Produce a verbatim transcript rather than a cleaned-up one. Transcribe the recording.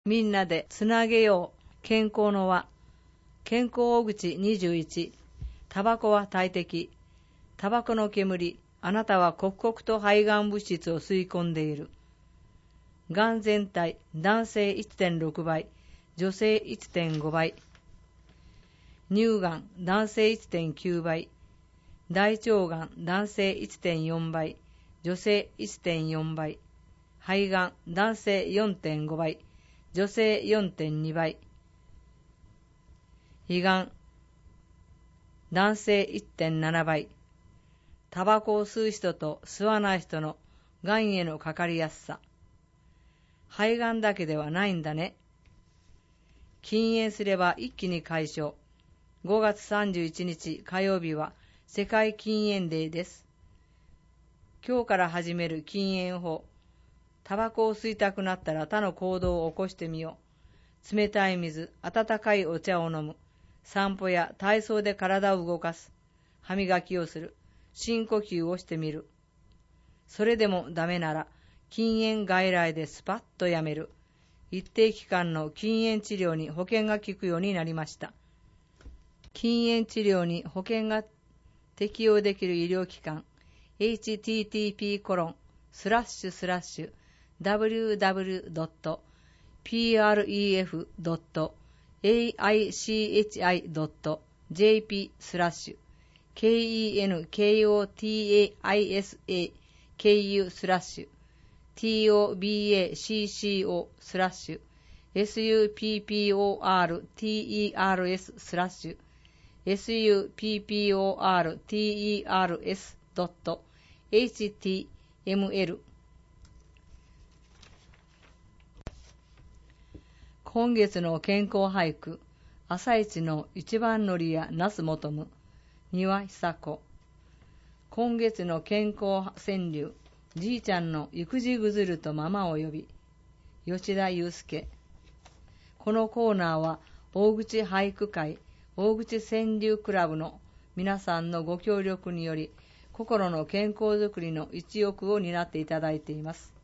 みんなでつなげよう。健康の輪。健康大口にじゅういち。タバコは大敵。タバコの煙。あなたは刻々と肺がん物質を吸い込んでいる。がん全体、男性 いってんろく 倍、女性 いってんご 倍。乳がん、男性 いってんきゅう 倍。大腸がん、男性 いってんよん 倍、女性 いってんよん 倍。肺がん、男性 よんてんご 倍、女性 よんてんに 倍。胃がん、男性 いってんなな 倍。タバコを吸う人と吸わない人のがんへのかかりやすさ。肺がんだけではないんだね。禁煙すれば一気に解消。ごがつさんじゅういちにち火曜日は世界禁煙デーです。今日から始める禁煙法。タバコを吸いたくなったら他の行動を起こしてみよう。冷たい水、温かいお茶を飲む。散歩や体操で体を動かす。歯磨きをする。深呼吸をしてみる。それでもダメなら、禁煙外来でスパッとやめる。一定期間の禁煙治療に保険が効くようになりました。禁煙治療に保険が適用できる医療機関、エイチティーティーピーコロンスラッシュスラッシュダブリューダブリュードットピーアールイーエフドットエーアイシーエイチアイドットジェーピースラッシュ ケーイーエヌケーオーティーエーアイエスエーケーユー スラッシュ ティーオービーエーシーシーオー スラッシュ エスユーピーピーオーアールティーイーアールエス スラッシュ エスユーピーピーオーアールティーイーアールエスドットエイチティーエムエル。 今月の健康俳句。朝一の一番乗りや那須求む。丹羽久子。今月の健康川柳。じいちゃんの育児ぐずるとママを呼び。吉田祐介。このコーナーは大口俳句会大口川柳クラブの皆さんのご協力により心の健康づくりの一翼を担っていただいています。